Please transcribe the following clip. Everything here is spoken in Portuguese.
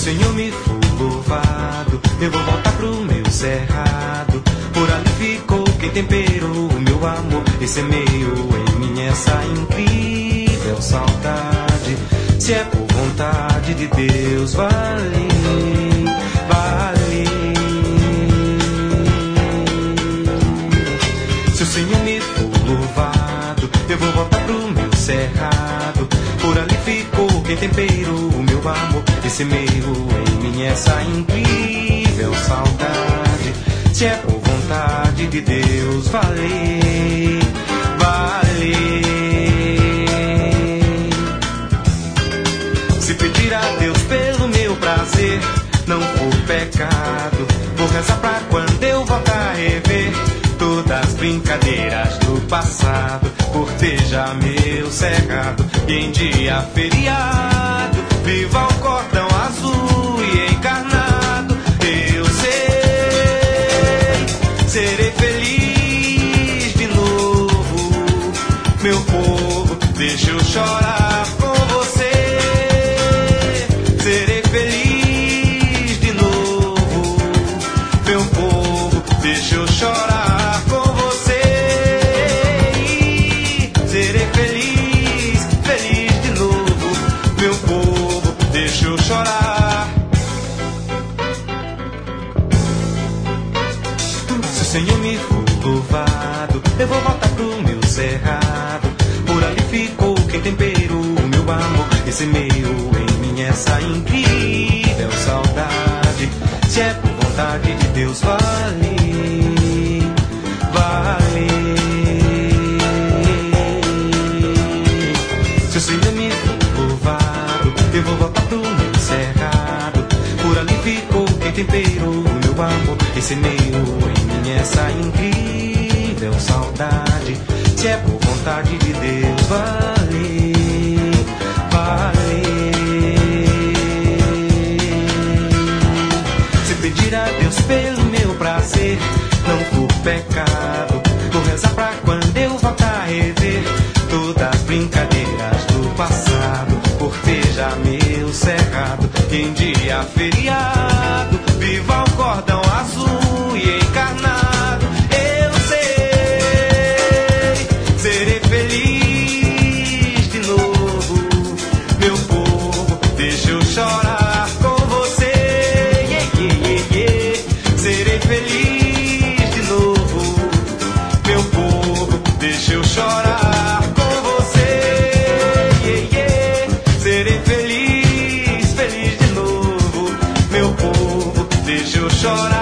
Senhor me for louvado, eu vou voltar pro meu cerrado. Por ali ficou quem temperou o meu amor e semeou em mim essa incrível saudade. Se é por vontade de Deus, vale, vale. Se o Senhor me for louvado, eu vou voltar pro meu cerrado. Por ali ficou quem temperou o meu amor e semeou em mim essa incrível saudade. Se é por vontade de Deus, vale, vale. Se pedir a Deus pelo meu prazer não for pecado, vou rezar pra quando eu voltar a rever todas as brincadeiras do passado, cortejar meu cerrado e em dia feriado viva o cordão azul e encarnado. Eu sei, serei feliz de novo, meu povo, deixa eu chorar com você. Serei feliz de novo, meu povo, deixa eu chorar. Se o Senhor me for louvado, eu vou voltar pro meu cerrado. Por ali ficou quem temperou o meu amor e semeou em mim essa incrível saudade. Se é por vontade de Deus, vale, vale. Se o Senhor me for louvado, eu vou voltar pro meu cerrado. Por ali ficou quem temperou o meu amor e semeou em mim essa incrível saudade. Se é por vontade de Deus, vale, vale. Se pedir a Deus pelo meu prazer não for pecado, vou rezar pra quando eu voltar a rever todas as brincadeiras do passado, cortejar meu cerrado em dia feriado, viva o cordão azul e encarnado. Eu sei, serei feliz de novo, meu povo, deixa eu chorar com você. Serei feliz de novo, meu povo, deixa eu chorar com você. Serei feliz, feliz de novo, meu povo, deixa eu chorar.